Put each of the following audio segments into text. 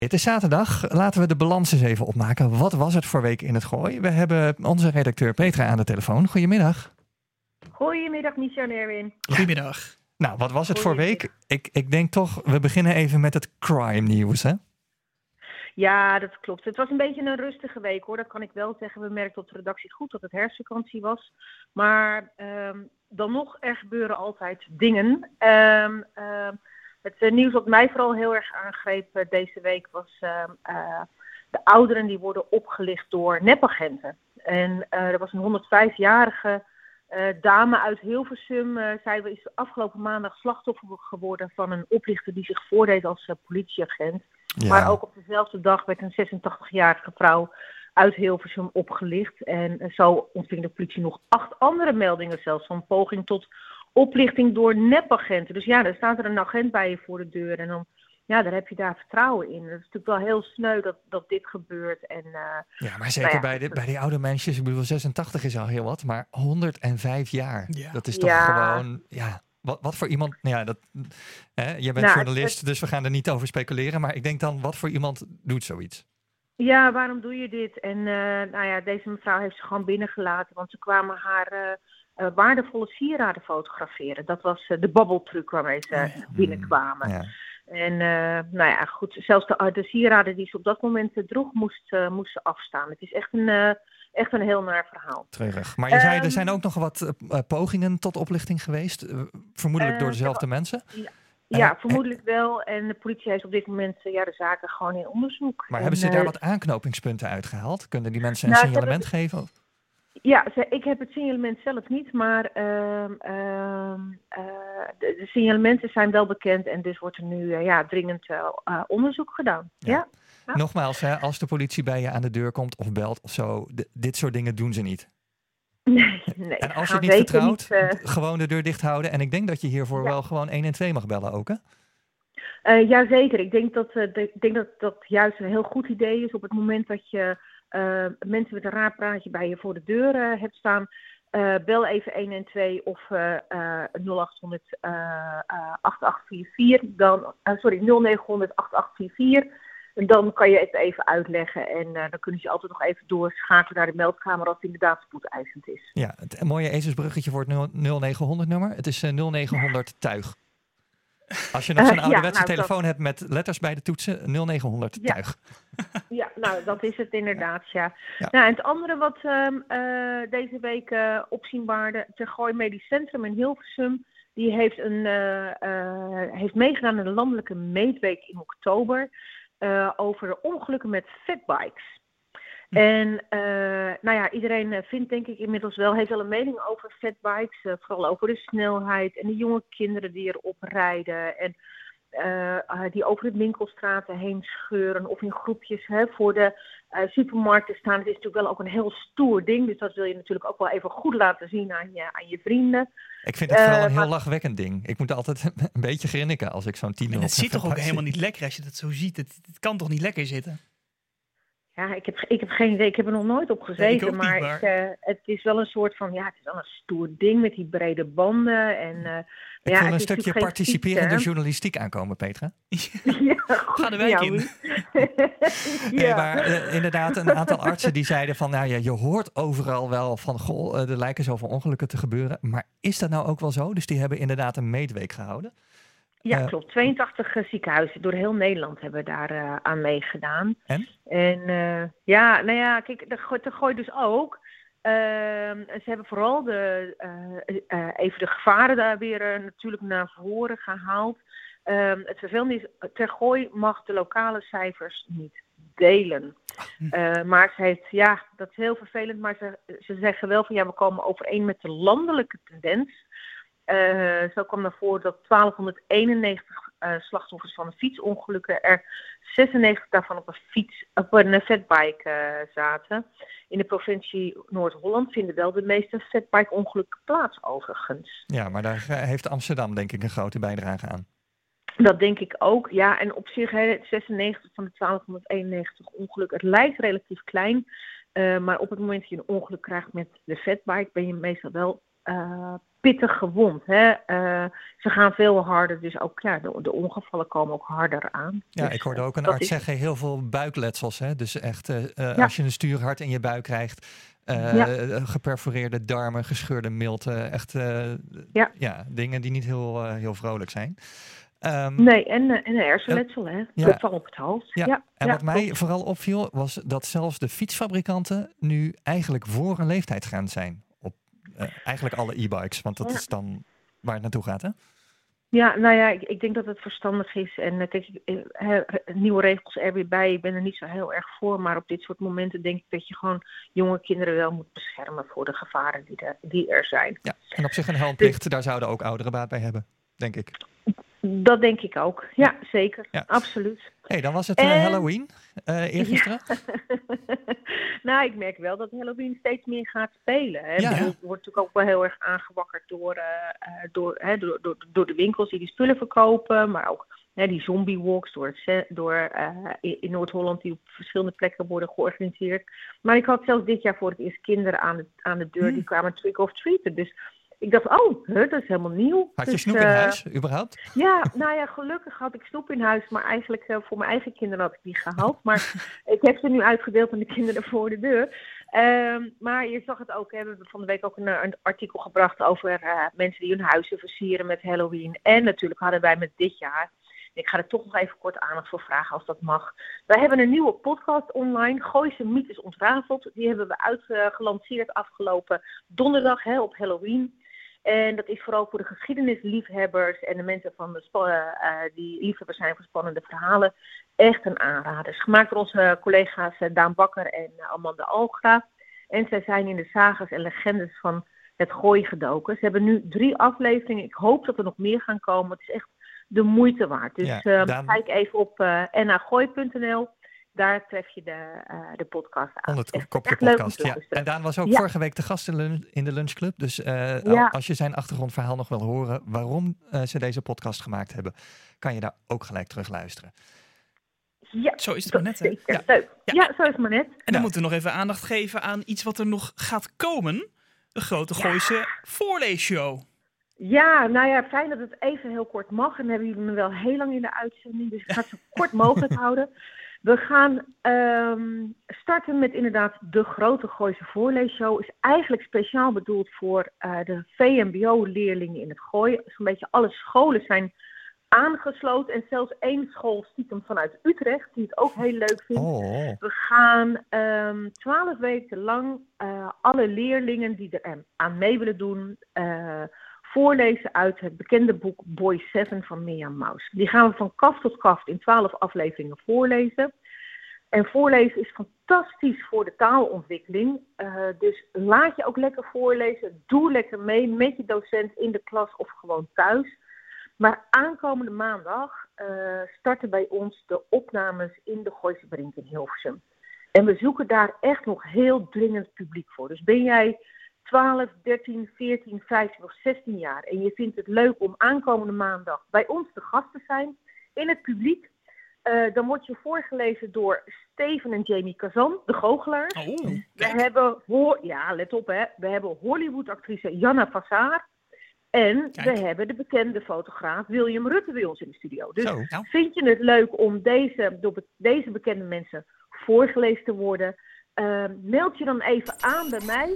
Het is zaterdag. Laten we de balans eens even opmaken. Wat was het voor week in het Gooi? We hebben onze redacteur Petra aan de telefoon. Goedemiddag. Goedemiddag, Micha en Erwin. Goedemiddag. Nou, wat was het voor week? Ik denk toch, we beginnen even met het crime nieuws, hè? Ja, dat klopt. Het was een beetje een rustige week, hoor. Dat kan ik wel zeggen. We merkten op de redactie goed dat het herfstvakantie was. Maar dan nog, er gebeuren altijd dingen. Het nieuws wat mij vooral heel erg aangreep deze week was de ouderen die worden opgelicht door nepagenten. En er was een 105-jarige dame uit Hilversum. Zij is afgelopen maandag slachtoffer geworden van een oplichter die zich voordeed als politieagent. Ja. Maar ook op dezelfde dag werd een 86-jarige vrouw uit Hilversum opgelicht. En zo ontving de politie nog 8 andere meldingen zelfs van poging tot oplichting door nepagenten. Dus ja, dan staat er een agent bij je voor de deur en dan, ja, daar heb je daar vertrouwen in. Het is natuurlijk wel heel sneu dat dit gebeurt. En, ja, maar zeker bij die oude mensen, ik bedoel 86 is al heel wat, maar 105 jaar. Ja. Dat is toch gewoon, ja, wat voor iemand, jij bent journalist, dus we gaan er niet over speculeren, maar ik denk dan, wat voor iemand doet zoiets? Ja, waarom doe je dit? En deze mevrouw heeft ze gewoon binnengelaten, want ze kwamen haar waardevolle sieraden fotograferen. Dat was de babbeltruc waarmee ze binnenkwamen. Ja. En goed, zelfs de sieraden die ze op dat moment droeg, moesten afstaan. Het is echt een heel naar verhaal. Treurig. Maar je zei, er zijn ook nog wat pogingen tot oplichting geweest, vermoedelijk door dezelfde mensen? Ja, vermoedelijk wel. En de politie heeft op dit moment de zaken gewoon in onderzoek. Maar hebben ze daar wat aanknopingspunten uitgehaald? Kunnen die mensen een signalement geven? Ja, ik heb het signalement zelf niet, maar de signalementen zijn wel bekend en dus wordt er nu dringend onderzoek gedaan. Ja. Ja. Nogmaals, als de politie bij je aan de deur komt of belt of zo, dit soort dingen doen ze niet. Nee. En als je het niet vertrouwt, gewoon de deur dicht houden. En ik denk dat je hiervoor wel gewoon 112 mag bellen ook, hè? Jazeker. Ik denk dat juist een heel goed idee is op het moment dat je mensen met een raar praatje bij je voor de deur hebt staan. Bel even 112 of 0800 8844. 0900 8844. En dan kan je het even uitleggen en dan kunnen ze altijd nog even doorschakelen naar de meldkamer als het inderdaad spoedeisend is. Ja, het mooie ezelsbruggetje voor het 0900 nummer. Het is 0900 tuig. Als je nog zo'n ouderwetse telefoon hebt met letters bij de toetsen, 0900 tuig. Ja, nou dat is het inderdaad, ja. Nou, en het andere wat deze week opzien baarde, Tergooi Medisch Centrum in Hilversum, die heeft meegedaan aan de landelijke meetweek in oktober. Over de ongelukken met fatbikes. En iedereen vindt denk ik inmiddels heeft wel een mening over fatbikes. Vooral over de snelheid en de jonge kinderen die erop rijden. En die over de winkelstraten heen scheuren of in groepjes voor de supermarkten staan. Het is natuurlijk wel ook een heel stoer ding. Dus dat wil je natuurlijk ook wel even goed laten zien aan je vrienden. Ik vind het vooral een heel lachwekkend ding. Ik moet altijd een beetje grinniken als ik zo'n tiener op. Het zit toch ook helemaal niet lekker als je dat zo ziet. Het kan toch niet lekker zitten? Ja, ik heb geen idee. Ik heb er nog nooit op gezeten. Nee, maar het is wel een soort van, het is wel een stoer ding met die brede banden. En, ik wil een stukje participerende journalistiek aankomen, Petra. Ga de wijk in. Nee, maar inderdaad, een aantal artsen die zeiden van, je hoort overal wel van, er lijken zoveel ongelukken te gebeuren. Maar is dat nou ook wel zo? Dus die hebben inderdaad een meetweek gehouden. Ja, klopt. 82 ziekenhuizen door heel Nederland hebben daar aan meegedaan. En? En kijk, dat gooit dus ook. Ze hebben vooral even de gevaren daar weer natuurlijk naar voren gehaald. Het vervelende is, Tergooi mag de lokale cijfers niet delen. Maar ze heeft, dat is heel vervelend, maar ze zeggen wel van we komen overeen met de landelijke tendens. Zo kwam naar voren dat 1291 slachtoffers van fietsongelukken er 96 daarvan op een fatbike zaten. In de provincie Noord-Holland vinden wel de meeste fatbike-ongelukken plaats overigens. Ja, maar daar heeft Amsterdam denk ik een grote bijdrage aan. Dat denk ik ook, ja. En op zich, 96 van de 1291 ongelukken, het lijkt relatief klein. Maar op het moment dat je een ongeluk krijgt met de fatbike, ben je meestal wel pittig gewond. Hè? Ze gaan veel harder, dus ook de ongevallen komen ook harder aan. Ja, dus, ik hoorde ook een arts zeggen, heel veel buikletsels. Hè? Dus echt, als je een stuurhart in je buik krijgt, geperforeerde darmen, gescheurde milten. Echt dingen die niet heel vrolijk zijn. Nee, en een hersenletsel, hè? Dat valt op het hoofd. Ja. En wat mij vooral opviel, was dat zelfs de fietsfabrikanten nu eigenlijk voor een leeftijdsgrens zijn. Op eigenlijk alle e-bikes, want dat is dan waar het naartoe gaat, hè? Ja, nou ja, ik denk dat het verstandig is. En kijk, nieuwe regels er weer bij. Ik ben er niet zo heel erg voor. Maar op dit soort momenten denk ik dat je gewoon jonge kinderen wel moet beschermen voor de gevaren die er zijn. Ja, en op zich een helmplicht, daar zouden ook ouderen baat bij hebben, denk ik. Dat denk ik ook. Ja, zeker. Ja. Absoluut. Hey, dan was het Halloween eergisteren. Ja. Nou, ik merk wel dat Halloween steeds meer gaat spelen. Hè. Het wordt natuurlijk ook wel heel erg aangewakkerd door de winkels die spullen verkopen. Maar ook die zombie walks in Noord-Holland die op verschillende plekken worden georganiseerd. Maar ik had zelfs dit jaar voor het eerst kinderen aan de deur die kwamen trick-or-treaten. Dus ik dacht, dat is helemaal nieuw. Had je snoep in huis, überhaupt? Ja, nou ja, gelukkig had ik snoep in huis. Maar eigenlijk voor mijn eigen kinderen had ik die gehaald. Maar ik heb ze nu uitgedeeld aan de kinderen voor de deur. Maar je zag het ook, we hebben van de week ook een artikel gebracht over mensen die hun huizen versieren met Halloween. En natuurlijk hadden wij met dit jaar, ik ga er toch nog even kort aandacht voor vragen als dat mag. Wij hebben een nieuwe podcast online, Gooise Mythes Ontrafeld. Die hebben we uitgelanceerd afgelopen donderdag op Halloween. En dat is vooral voor de geschiedenisliefhebbers en de mensen die liefhebbers zijn voor spannende verhalen echt een aanrader. Is gemaakt door onze collega's Daan Bakker en Amanda Algra. En zij zijn in de sagas en legendes van het Gooi gedoken. Ze hebben nu 3 afleveringen. Ik hoop dat er nog meer gaan komen. Het is echt de moeite waard. Dus kijk even op nagooi.nl. Daar tref je de podcast aan. Onder het kopje podcast, ja. En Daan was ook vorige week de gast in de lunchclub. Dus als je zijn achtergrondverhaal nog wil horen waarom ze deze podcast gemaakt hebben, kan je daar ook gelijk terug luisteren. Ja, zo is het maar net. Hè? Ja, zo is het maar net. En dan moeten we nog even aandacht geven aan iets wat er nog gaat komen. De grote Gooise voorleesshow. Ja, nou ja, fijn dat het even heel kort mag. En dan hebben jullie me wel heel lang in de uitzending. Dus ik ga het zo kort mogelijk houden. We gaan starten met inderdaad de grote Gooise voorleesshow. Is eigenlijk speciaal bedoeld voor de VMBO-leerlingen in het Gooi. Zo'n beetje alle scholen zijn aangesloten. En zelfs 1 school stiekem vanuit Utrecht, die het ook heel leuk vindt. Oh. We gaan 12 weken lang alle leerlingen die er aan mee willen doen voorlezen uit het bekende boek Boy 7 van Mirjam Maus. Die gaan we van kaft tot kaft in 12 afleveringen voorlezen. En voorlezen is fantastisch voor de taalontwikkeling. Dus laat je ook lekker voorlezen. Doe lekker mee met je docent in de klas of gewoon thuis. Maar aankomende maandag starten bij ons de opnames in de Gooise Brink in Hilversum. En we zoeken daar echt nog heel dringend publiek voor. Dus ben jij 12, 13, 14, 15 of 16 jaar en je vindt het leuk om aankomende maandag bij ons te gast te zijn in het publiek, dan word je voorgelezen door Steven en Jamie Kazan, de goochelaars. We hebben, let op hè, we hebben Hollywood-actrice Janna Vassar en we hebben de bekende fotograaf William Rutte bij ons in de studio. Dus vind je het leuk om door deze bekende mensen voorgelezen te worden, meld je dan even aan bij mij.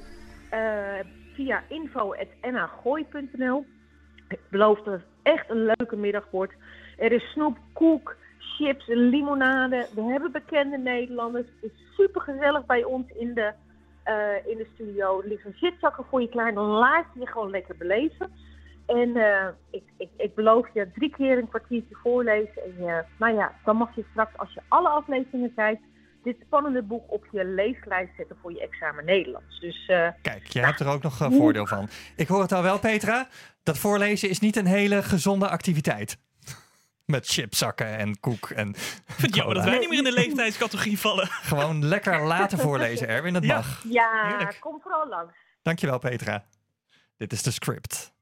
Via info@nagooi.nl. Ik beloof dat het echt een leuke middag wordt. Er is snoep, koek, chips, limonade. We hebben bekende Nederlanders. Het is super gezellig bij ons in de studio. Er liggen zitzakken voor je klaar. Dan laat je gewoon lekker beleven. En ik beloof je 3 keer een kwartiertje voorlezen. En dan mag je straks, als je alle afleveringen kijkt, dit spannende boek op je leeslijst zetten voor je examen Nederlands. Dus, kijk, je hebt er ook nog voordeel van. Ik hoor het al wel, Petra. Dat voorlezen is niet een hele gezonde activiteit. Met chipzakken en koek en vind jammer dat wij niet meer in de leeftijdscategorie vallen. Gewoon lekker laten voorlezen, Erwin. Het mag. Ja, kom vooral langs. Dankjewel, Petra. Dit is de script.